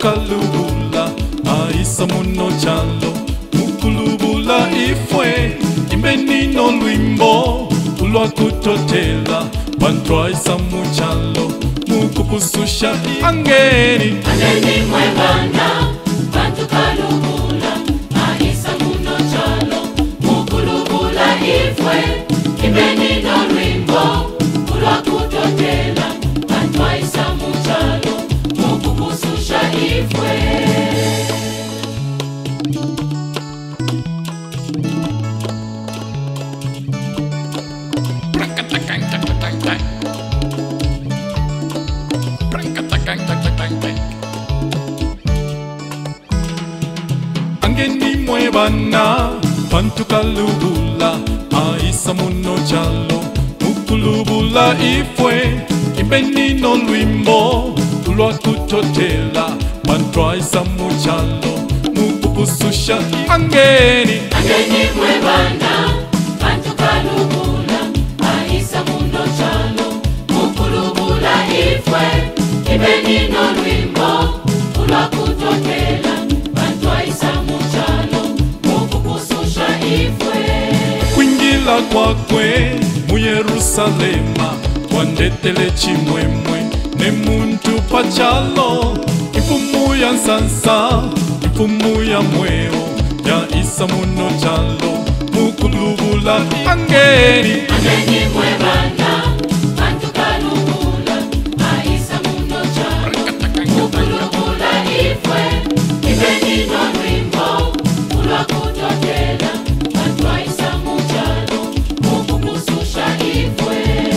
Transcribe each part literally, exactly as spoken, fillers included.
Pantukalubula aisa muno chalo mukulubula ifwe imbenino lwimbo ulwa kutotela bantu aisa muchalo mukupususha angeni angeni mwebana Pantukalubula aisa muno chalo mukulubula ifwe imbenino lwimbo ulwa kutotela bantu aisa muchalo mukupususha ifwe angeni mwebana Pantukalubula aisa muno chalo mukulubula ifwe imbenino lwimbo ulwa kutotela bantu aisa muchalo mukupususha angeni angeni mwebana Pantukalubula aisa muno chalo mukulubula ifwe imbenino lwimbo ulwa kutotela bantu aisa muchalo mukupususha ifwe kwingila kwakwe mu Yerusalema kwandetele chimwemwe ne muntu pachalo ifumu ya nsansa ifumu ya mweo ya isa muno chalo mukulubula angeni angeni mwebana Pantukalubula aisa muno chalo mukulubula ifwe imbenino lwimbo ulwa kutotela bantu aisa muchalo mukupususha ifwe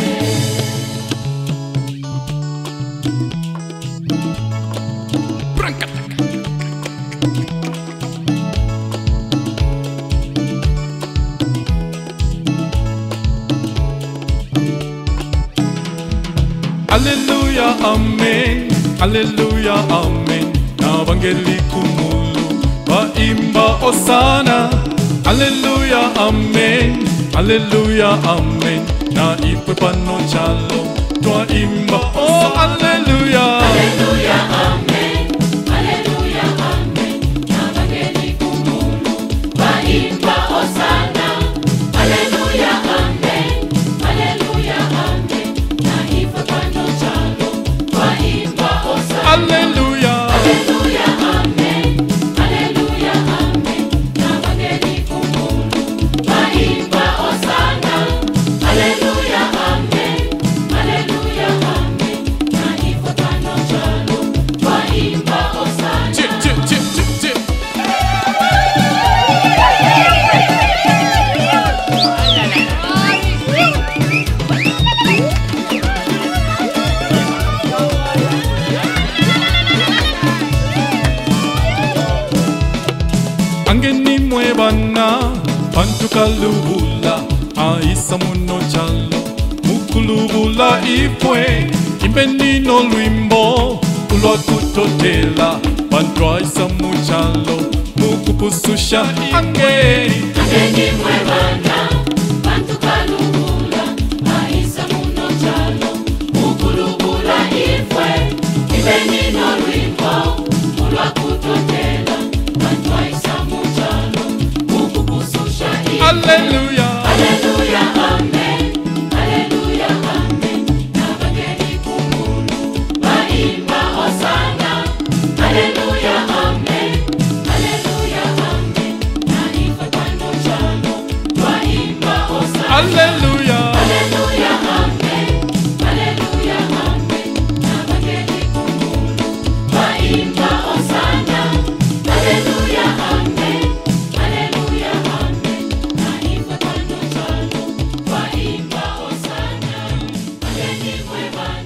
Alleluia, amen, alleluia, amen. Navangeli kumulu, vaimba osana. Alleluia, amen, alleluia, amen. Na ipe pano chalo, twaimba, oh, alleluia. Alleluia, amen, alleluia, amen. Navangeli kumulu, vaimba osana. Alleluia, amen, alleluia, amen. Na ife pano chalo, twaimba osana. Alleluia, Alleluia, amen, alleluia, amen. Navangeli kumulu, vaimba osana. Alleluia, amen, alleluia, amen. Na ife pano chalo, twaimba osana. chip, chip, chip, chip, chip. Angeni mwebana Pantukalubula aisa muno chalo mukulubula ifwe imbenino lwimbo ulwa kutotela bantu aisa muchalo mukupususha angeni Angeni mwebana Pantukalubula aisa muno chalo mukulubula ifwe imbenino lwimbo ulwa kutotela bantu aisa muchalo mukupususha ifwe Alleluia, Alleluia, amen, alleluia, amen. Navangeli kumulu, vaimba osana. Alleluia, amen, alleluia, amen. Na ife pano chalo, twaimba osana. alleluia, Alleluia, amen, alleluia, amen. Navangeli kumulu, vaimba osana. Alleluia, amen, alleluia, amen. Na ife pano chalo, twaimba osana. Angeni mwebana